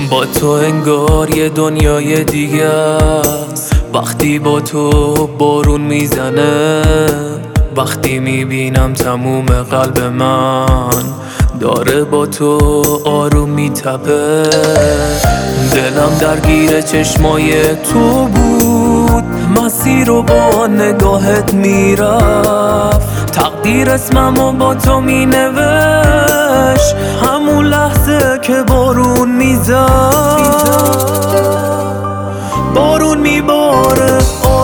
با تو انگار یه دنیای دیگه است. وقتی با تو بارون میزنه، وقتی میبینم تموم قلب من داره با تو آروم میتپه. دلم درگیر چشمای تو بود، مسیر رو با نگاهت میرفت. تقدیر اسممو با تو مینوشت همون لحظه که بارون میزد. بارون میباره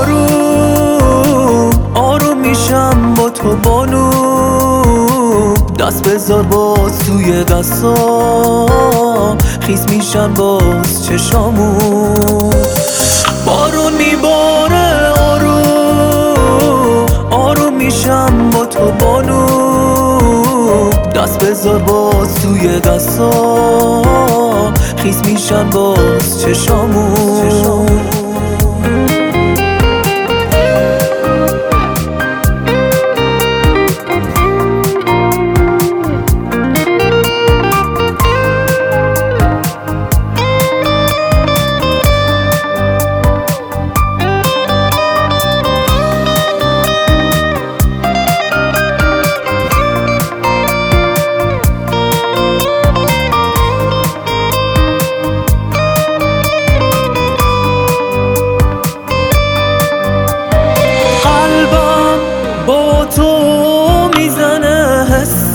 آروم آروم میشم با تو بانو. دست بذار باز توی دستام، خیس میشن باز چشامون. بارون میباره آروم آروم میشم با تو بانو. دست بذار باز توی دستام، خیس میشن باز چشامون. با تو میزنه حست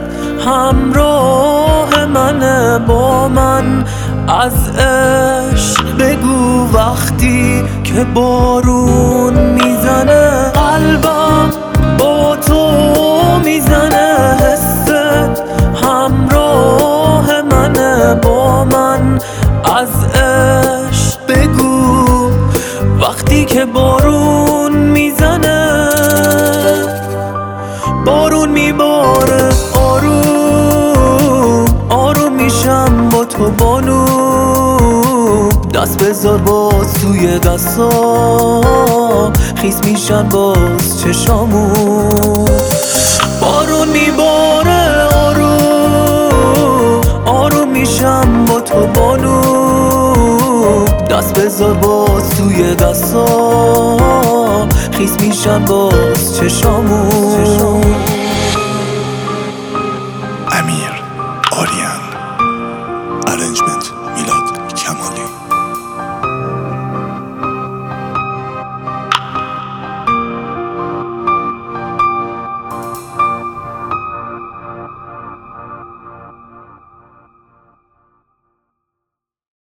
همراه منه با من. از عشق بگو وقتی که بارون میزنه. قلبم با تو میزنه حست همراه منه با من. از عشق بگو وقتی که بارون میزنه. بارون میباره آروم آروم میشم با تو بانو. دست بذار باز توی دستام، خیس میشن باز چشامون. بارون میباره آروم آروم میشم با تو بانو. دست بذار باز توی دستام، خیس میشن باز چشامون.